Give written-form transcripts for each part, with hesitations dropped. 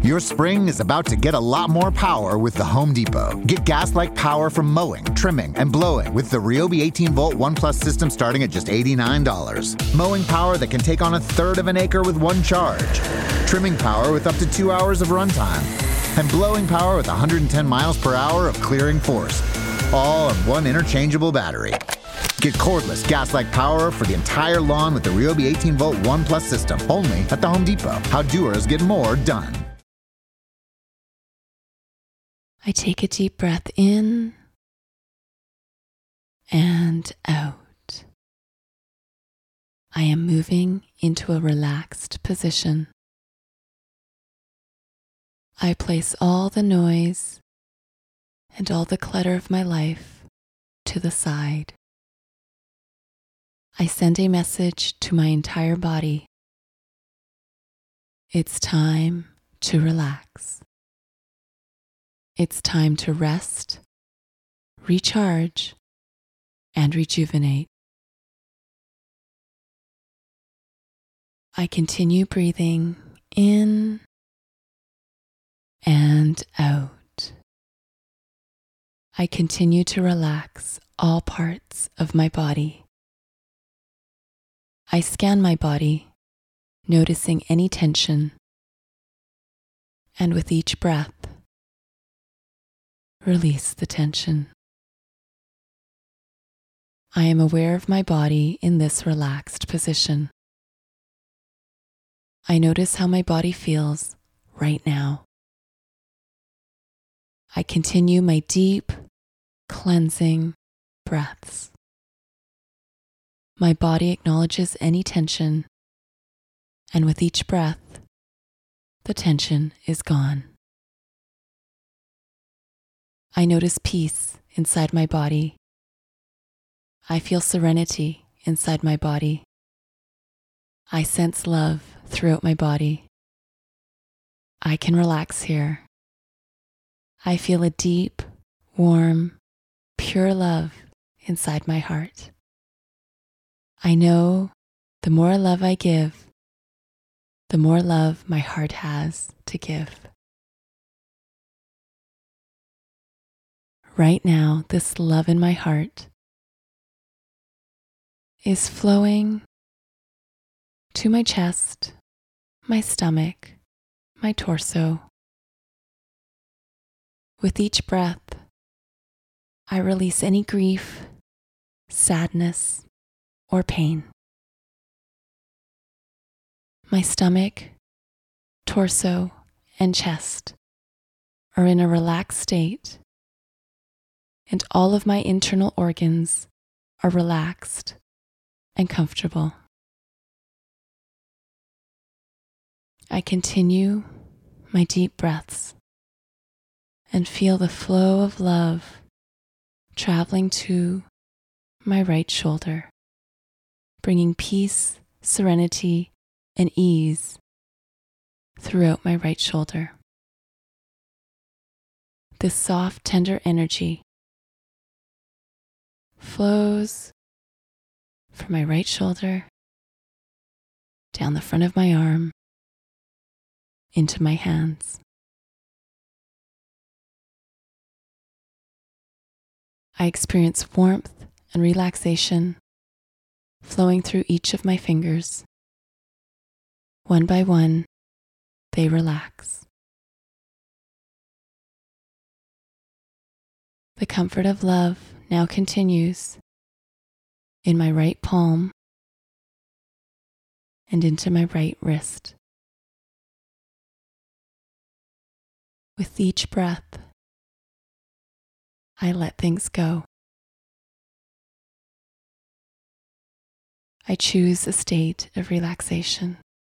Your spring is about to get a lot more power with the Home Depot. Get gas-like power from mowing, trimming, and blowing with the Ryobi 18-volt ONE+ system starting at just $89. Mowing power that can take on a third of an acre with one charge. Trimming power with up to 2 hours of runtime. And blowing power with 110 miles per hour of clearing force. All on one interchangeable battery. Get cordless, gas-like power for the entire lawn with the Ryobi 18-volt ONE+ system. Only at the Home Depot. How doers get more done. I take a deep breath in and out. I am moving into a relaxed position. I place all the noise and all the clutter of my life to the side. I send a message to my entire body. It's time to relax. It's time to rest, recharge, and rejuvenate. I continue breathing in and out. I continue to relax all parts of my body. I scan my body, noticing any tension, and with each breath, release the tension. I am aware of my body in this relaxed position. I notice how my body feels right now. I continue my deep, cleansing breaths. My body acknowledges any tension, and with each breath, the tension is gone. I notice peace inside my body. I feel serenity inside my body. I sense love throughout my body. I can relax here. I feel a deep, warm, pure love inside my heart. I know the more love I give, the more love my heart has to give. Right now, this love in my heart is flowing to my chest, my stomach, my torso. With each breath, I release any grief, sadness, or pain. My stomach, torso, and chest are in a relaxed state, and all of my internal organs are relaxed and comfortable. I continue my deep breaths and feel the flow of love traveling to my right shoulder, bringing peace, serenity, and ease throughout my right shoulder. This soft, tender energy flows from my right shoulder down the front of my arm into my hands. I experience warmth and relaxation flowing through each of my fingers. One by one, they relax. The comfort of love now continues in my right palm and into my right wrist. With each breath, I let things go. I choose a state of relaxation.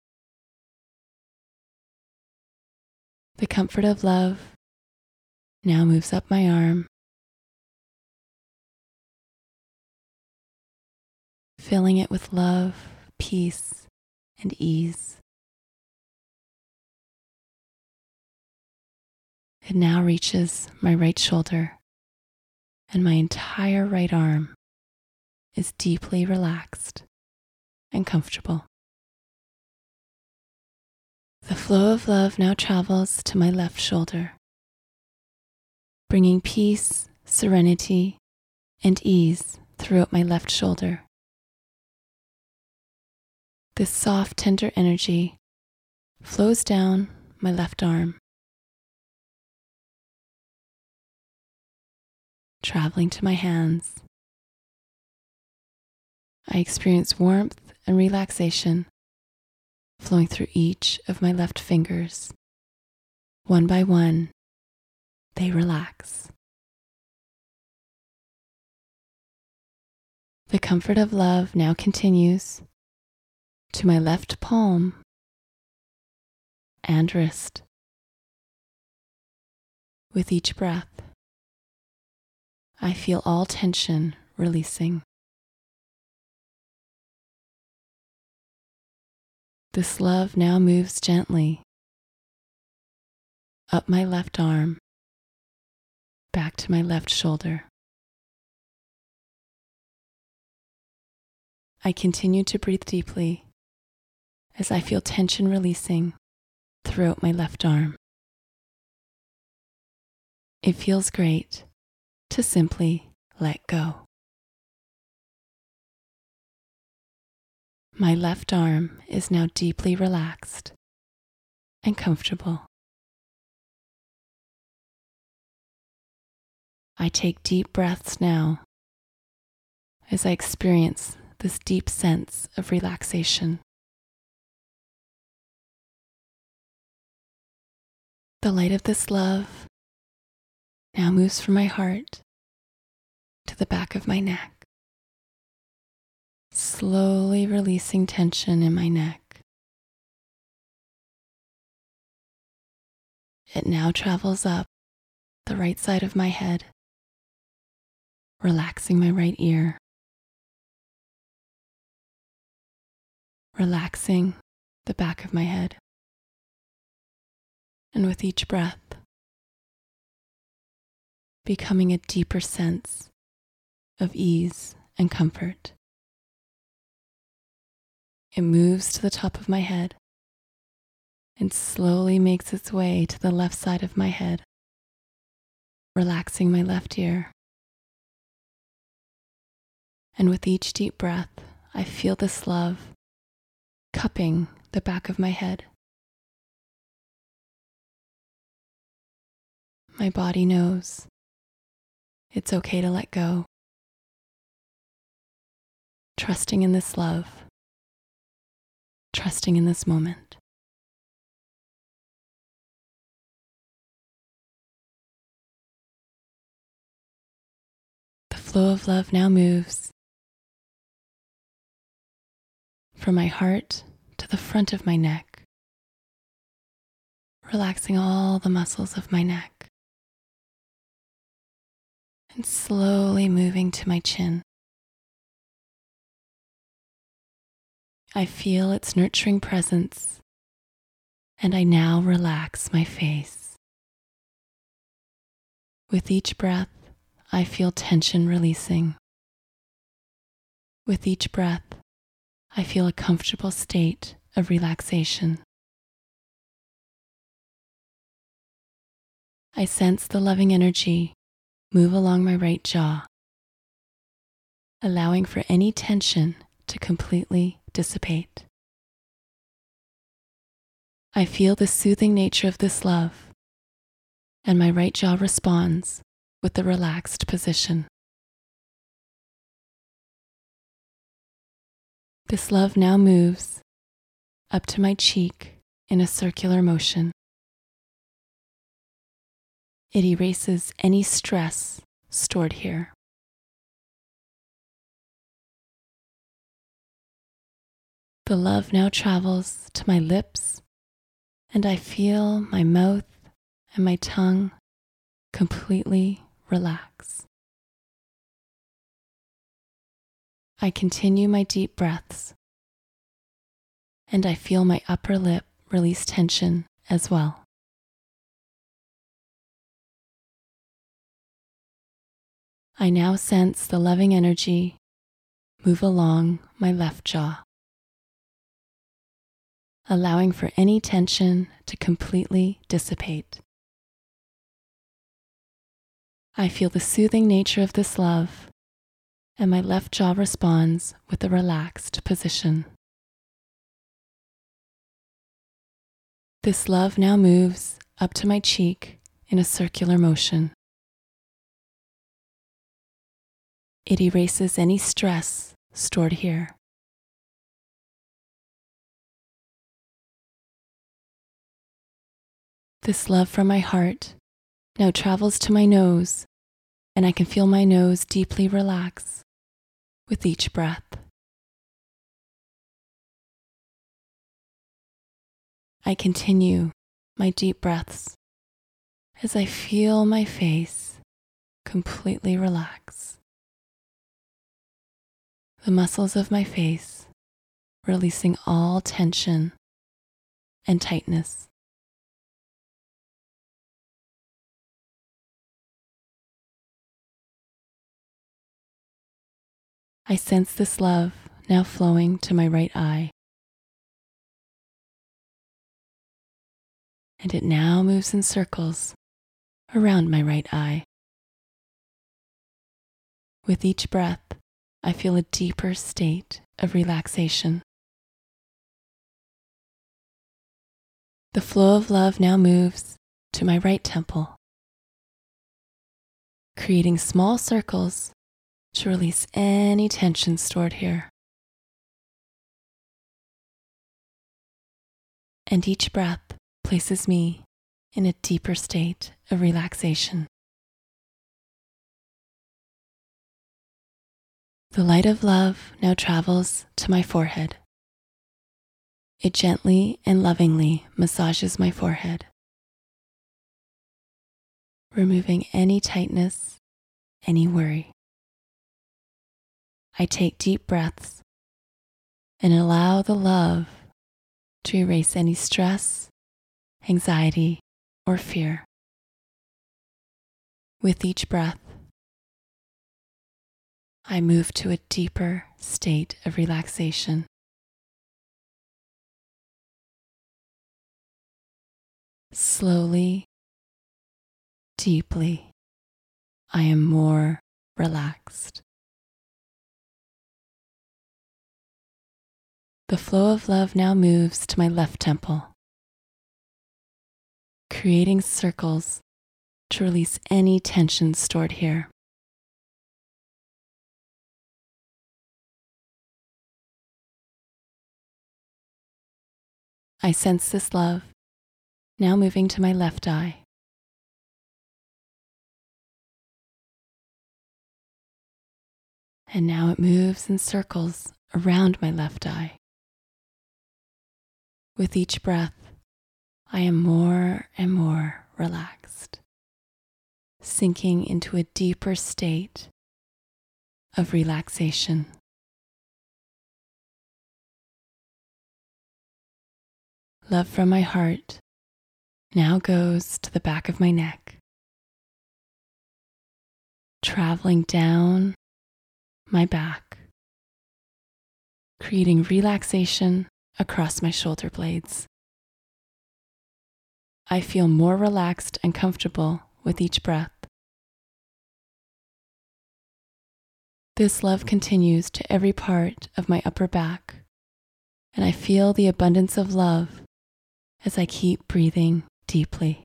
The comfort of love now moves up my arm, filling it with love, peace, and ease. It now reaches my right shoulder, and my entire right arm is deeply relaxed and comfortable. The flow of love now travels to my left shoulder, bringing peace, serenity, and ease throughout my left shoulder. This soft, tender energy flows down my left arm, traveling to my hands. I experience warmth and relaxation flowing through each of my left fingers. One by one, they relax. The comfort of love now continues to my left palm and wrist. With each breath, I feel all tension releasing. This love now moves gently up my left arm, back to my left shoulder. I continue to breathe deeply as I feel tension releasing throughout my left arm. It feels great to simply let go. My left arm is now deeply relaxed and comfortable. I take deep breaths now as I experience this deep sense of relaxation. The light of this love now moves from my heart to the back of my neck, slowly releasing tension in my neck. It now travels up the right side of my head, relaxing my right ear, relaxing the back of my head. And with each breath, becoming a deeper sense of ease and comfort. It moves to the top of my head and slowly makes its way to the left side of my head, relaxing my left ear. And with each deep breath, I feel this love cupping the back of my head. My body knows it's okay to let go, trusting in this love, trusting in this moment. The flow of love now moves from my heart to the front of my neck, relaxing all the muscles of my neck, and slowly moving to my chin. I feel its nurturing presence, and I now relax my face. With each breath, I feel tension releasing. With each breath, I feel a comfortable state of relaxation. I sense the loving energy move along my right jaw, allowing for any tension to completely dissipate. I feel the soothing nature of this love, and my right jaw responds with the relaxed position. This love now moves up to my cheek in a circular motion. It erases any stress stored here. The love now travels to my lips, and I feel my mouth and my tongue completely relax. I continue my deep breaths, and I feel my upper lip release tension as well. I now sense the loving energy move along my left jaw. allowing for any tension to completely dissipate. I feel the soothing nature of this love, and my left jaw responds with a relaxed position. This love now moves up to my cheek in a circular motion. It erases any stress stored here. This love from my heart now travels to my nose, and I can feel my nose deeply relax with each breath. I continue my deep breaths as I feel my face completely relax. The muscles of my face releasing all tension and tightness. I sense this love now flowing to my right eye, and it now moves in circles around my right eye. With each breath, I feel a deeper state of relaxation. The flow of love now moves to my right temple, creating small circles to release any tension stored here. And each breath places me in a deeper state of relaxation. The light of love now travels to my forehead. It gently and lovingly massages my forehead, removing any tightness, any worry. I take deep breaths and allow the love to erase any stress, anxiety, or fear. With each breath, I move to a deeper state of relaxation. Slowly, deeply, I am more relaxed. The flow of love now moves to my left temple, creating circles to release any tension stored here. I sense this love now moving to my left eye. And now it moves in circles around my left eye. With each breath, I am more and more relaxed, sinking into a deeper state of relaxation. Love from my heart now goes to the back of my neck, traveling down my back, creating relaxation across my shoulder blades. I feel more relaxed and comfortable with each breath. This love continues to every part of my upper back, and I feel the abundance of love as I keep breathing deeply.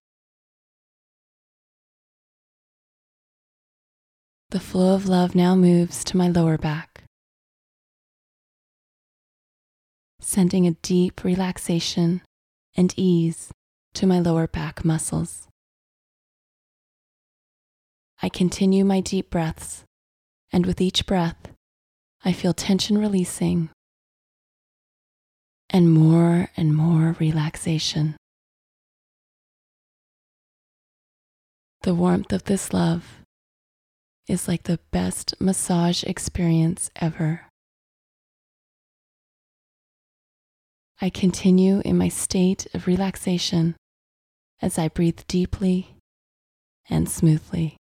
The flow of love now moves to my lower back, sending a deep relaxation and ease to my lower back muscles. I continue my deep breaths, and with each breath, I feel tension releasing and more relaxation. The warmth of this love is like the best massage experience ever. I continue in my state of relaxation as I breathe deeply and smoothly.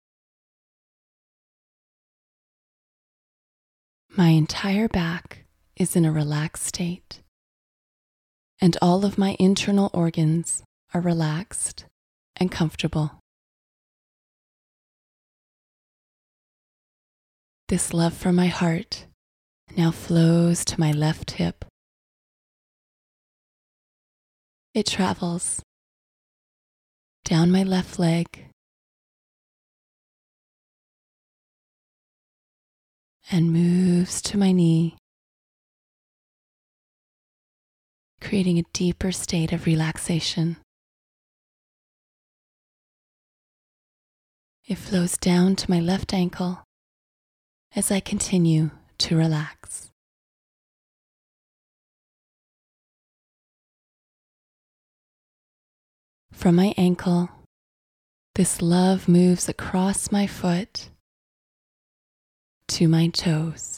My entire back is in a relaxed state, and all of my internal organs are relaxed and comfortable. This love from my heart now flows to my left hip. It travels down my left leg and moves to my knee, creating a deeper state of relaxation. It flows down to my left ankle as I continue to relax. From my ankle, this love moves across my foot to my toes.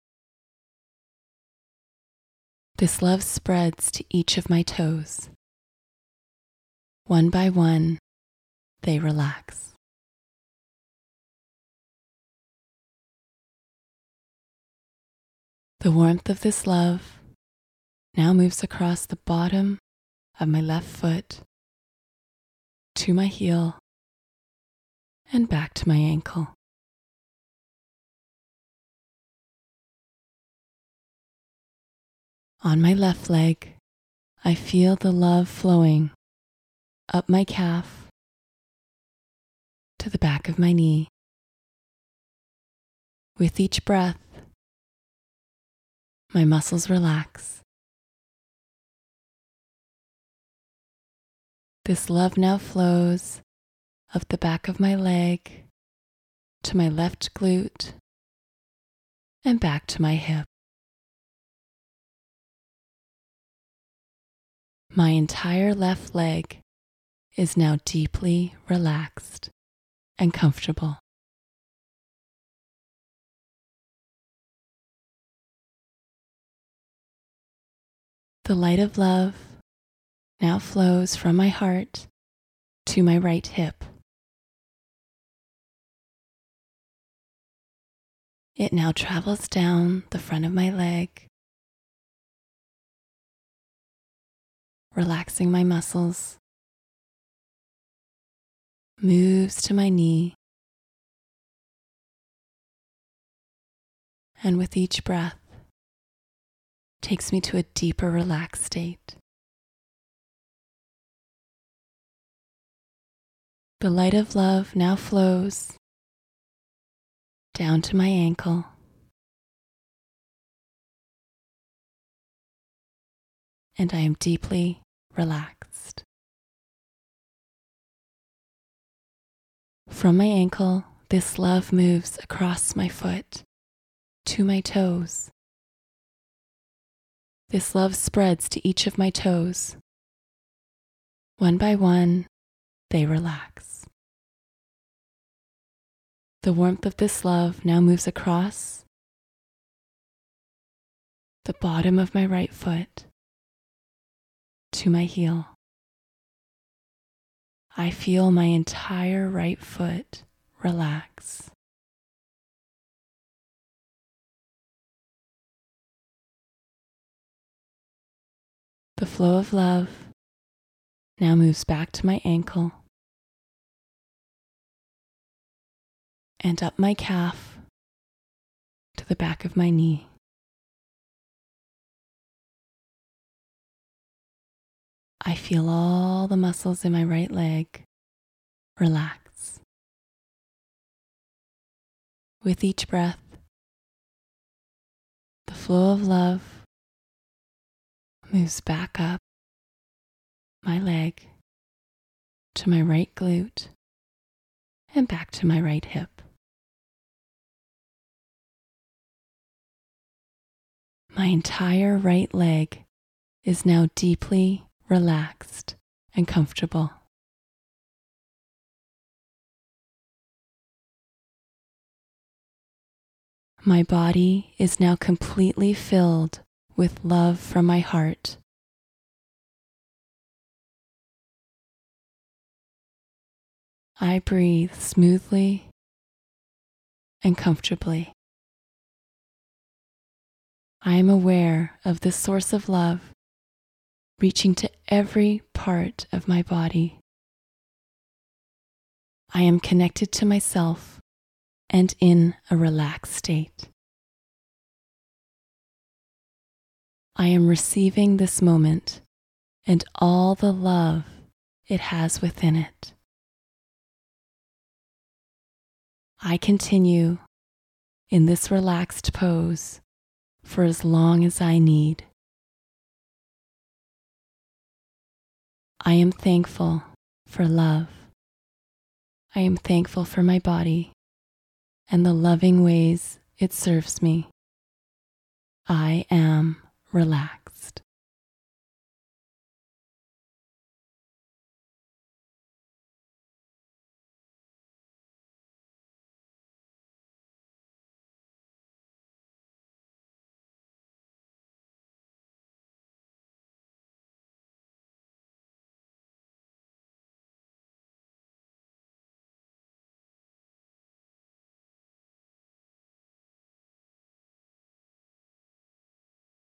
This love spreads to each of my toes. One by one, they relax. The warmth of this love now moves across the bottom of my left foot to my heel and back to my ankle. On my left leg, I feel the love flowing up my calf to the back of my knee. With each breath, my muscles relax. This love now flows up the back of my leg to my left glute and back to my hip. My entire left leg is now deeply relaxed and comfortable. The light of love now flows from my heart to my right hip. It now travels down the front of my leg, relaxing my muscles, moves to my knee, and with each breath, takes me to a deeper relaxed state. The light of love now flows down to my ankle, and I am deeply relaxed. From my ankle, this love moves across my foot to my toes. This love spreads to each of my toes. One by one, they relax. The warmth of this love now moves across the bottom of my right foot to my heel. I feel my entire right foot relax. The flow of love now moves back to my ankle and up my calf to the back of my knee. I feel all the muscles in my right leg relax. With each breath, the flow of love moves back up my leg to my right glute and back to my right hip. My entire right leg is now deeply relaxed and comfortable. My body is now completely filled with love from my heart. I breathe smoothly and comfortably. I am aware of this source of love reaching to every part of my body. I am connected to myself and in a relaxed state. I am receiving this moment and all the love it has within it. I continue in this relaxed pose for as long as I need. I am thankful for love. I am thankful for my body and the loving ways it serves me. I am relaxed.